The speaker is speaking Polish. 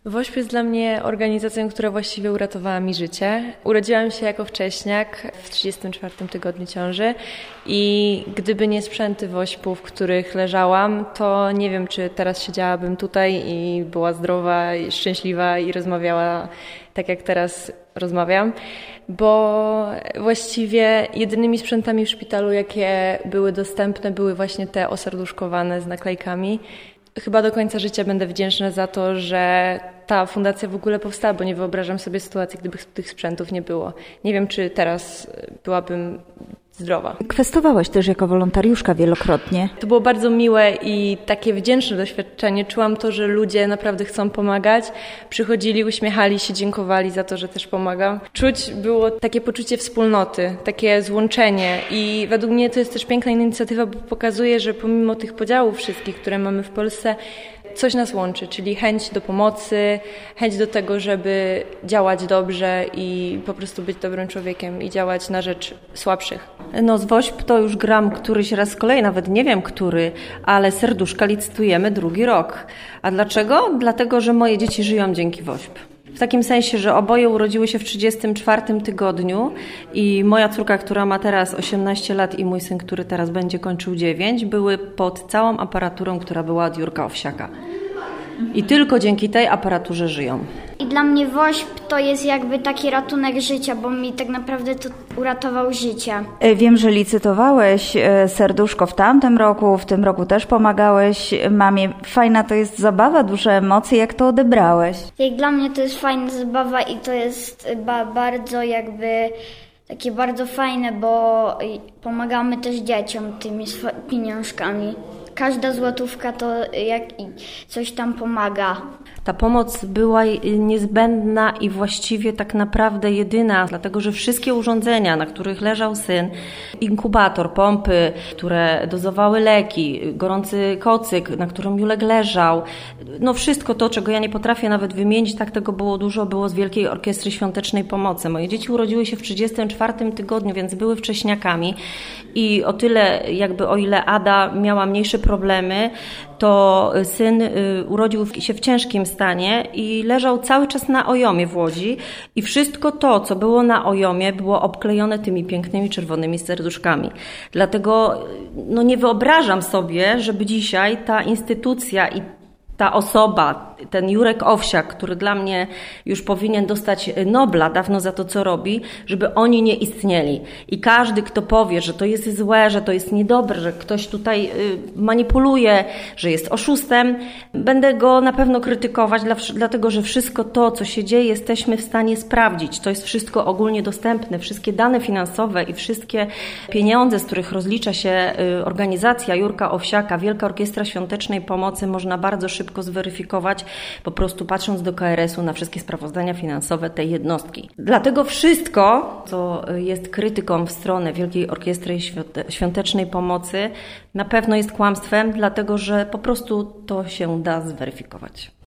WOŚP jest dla mnie organizacją, która właściwie uratowała mi życie. Urodziłam się jako wcześniak w 34 tygodniu ciąży i gdyby nie sprzęty WOŚP-u, w których leżałam, to nie wiem, czy teraz siedziałabym tutaj i była zdrowa i szczęśliwa i rozmawiała tak, jak teraz rozmawiam, bo właściwie jedynymi sprzętami w szpitalu, jakie były dostępne, były właśnie te oserduszkowane z naklejkami. Chyba do końca życia będę wdzięczna za to, że ta fundacja w ogóle powstała, bo nie wyobrażam sobie sytuacji, gdyby tych sprzętów nie było. Nie wiem, czy teraz byłabym zdrowa. Kwestowałaś też jako wolontariuszka wielokrotnie. To było bardzo miłe i takie wdzięczne doświadczenie. Czułam to, że ludzie naprawdę chcą pomagać. Przychodzili, uśmiechali się, dziękowali za to, że też pomagam. Czuć było takie poczucie wspólnoty, takie złączenie i według mnie to jest też piękna inicjatywa, bo pokazuje, że pomimo tych podziałów wszystkich, które mamy w Polsce, coś nas łączy, czyli chęć do pomocy, chęć do tego, żeby działać dobrze i po prostu być dobrym człowiekiem i działać na rzecz słabszych. No z WOŚP to już gram któryś raz z kolei, nawet nie wiem który, ale serduszka licytujemy drugi rok. A dlaczego? Dlatego, że moje dzieci żyją dzięki WOŚP. W takim sensie, że oboje urodziły się w 34 tygodniu i moja córka, która ma teraz 18 lat i mój syn, który teraz będzie kończył 9, były pod całą aparaturą, która była od Jurka Owsiaka. I tylko dzięki tej aparaturze żyją. I dla mnie WOŚP to jest jakby taki ratunek życia, bo mi tak naprawdę to uratował życie. Wiem, że licytowałeś serduszko w tamtym roku, w tym roku też pomagałeś mamie. Fajna to jest zabawa, duże emocje. Jak to odebrałeś? Jak dla mnie to jest fajna zabawa i to jest bardzo jakby takie bardzo fajne, bo pomagamy też dzieciom tymi pieniążkami. Każda złotówka to jak coś tam pomaga. Ta pomoc była niezbędna i właściwie tak naprawdę jedyna, dlatego że wszystkie urządzenia, na których leżał syn, inkubator, pompy, które dozowały leki, gorący kocyk, na którym Julek leżał, no wszystko to, czego ja nie potrafię nawet wymienić, tak tego było dużo, było z Wielkiej Orkiestry Świątecznej Pomocy. Moje dzieci urodziły się w 34 tygodniu, więc były wcześniakami i o tyle o ile Ada miała mniejsze problemy, to syn urodził się w ciężkim stanie i leżał cały czas na Ojomie w Łodzi i wszystko to, co było na Ojomie, było obklejone tymi pięknymi czerwonymi serduszkami. Dlatego nie wyobrażam sobie, żeby dzisiaj ta instytucja i ta osoba, ten Jurek Owsiak, który dla mnie już powinien dostać Nobla dawno za to, co robi, żeby oni nie istnieli. I każdy, kto powie, że to jest złe, że to jest niedobre, że ktoś tutaj manipuluje, że jest oszustem, będę go na pewno krytykować, dlatego że wszystko to, co się dzieje, jesteśmy w stanie sprawdzić. To jest wszystko ogólnie dostępne. Wszystkie dane finansowe i wszystkie pieniądze, z których rozlicza się organizacja Jurka Owsiaka, Wielka Orkiestra Świątecznej Pomocy, można bardzo szybko zweryfikować, po prostu patrząc do KRS-u na wszystkie sprawozdania finansowe tej jednostki. Dlatego wszystko, co jest krytyką w stronę Wielkiej Orkiestry Świątecznej Pomocy, na pewno jest kłamstwem, dlatego że po prostu to się da zweryfikować.